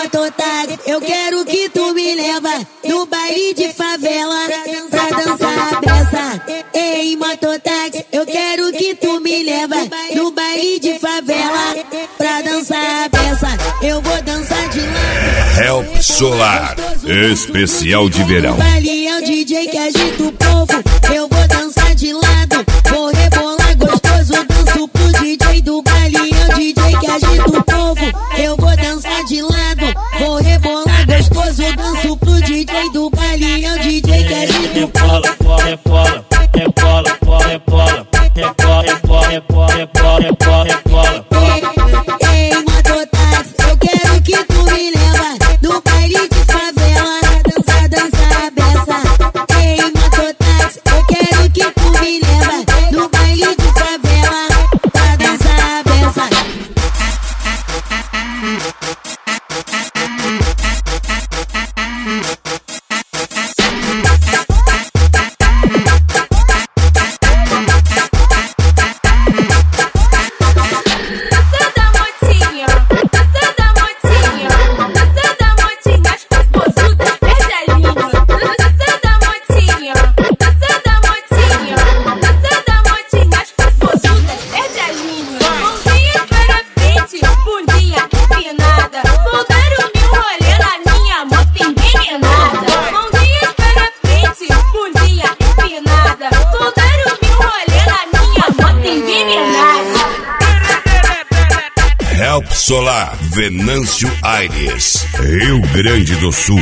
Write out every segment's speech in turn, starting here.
mototáxi, eu quero que tu me leva no baile de favela pra dançar a beça. Ei, mototáxi, eu quero que tu me leva no baile de favela pra dançar a beça. Eu vou dançar de lado. Help Solar, especial de verão. O baile é o DJ que agita o povo. Eu vou dançar de lado, vou rebolar gostoso. Danço pro DJ do baile, é o DJ que agita o povo. Eu vou dançar de lado, vou rebolar gostoso. Danço pro DJ do baile, é o DJ que agita o povo. Rebola, rebola, rebola, rebola, rebola, rebola, rebola, rebola, rebola, rebola. Ei, mototáxi, eu quero que tu me leva no baile de favela pra dançar a beça. Ei, mototáxi, eu quero que tu me leva no baile de favela pra dançar a beça. Help Solar, Venâncio Aires, Rio Grande do Sul.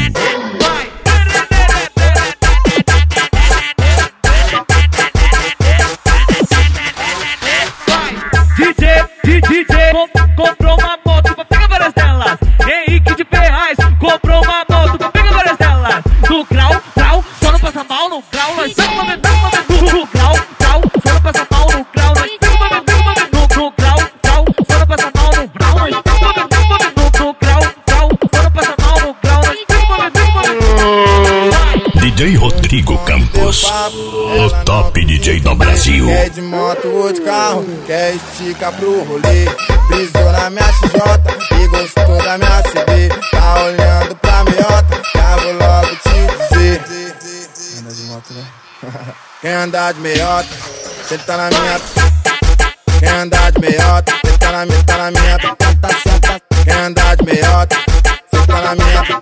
DJ comprou uma moto pra pegar várias delas. Henrique de Ferraz comprou uma moto pra pegar várias delas. No grau, só não passa mal no grau. Nós estamos movimentando no grau, só não passa mal no grau. Nós estamos movimentando no grau, só não passa mal no grau. Nós estamos movimentando no grau, só não passa mal no grau. Nós estamos movimentando. DJ Rodrigo Campos, o top DJ do Brasil. Quer de moto ou de carro, quer estica pro rolê. Brisou na minha XJ e gostou da minha CD. Tá olhando pra meiota, já vou logo te dizer. Anda de moto, né? Quem andar de meiota, cê tá na minha. Quem andar de meiota, cê tá na minha. Senta. Quem andar de meiota, cê tá na minha.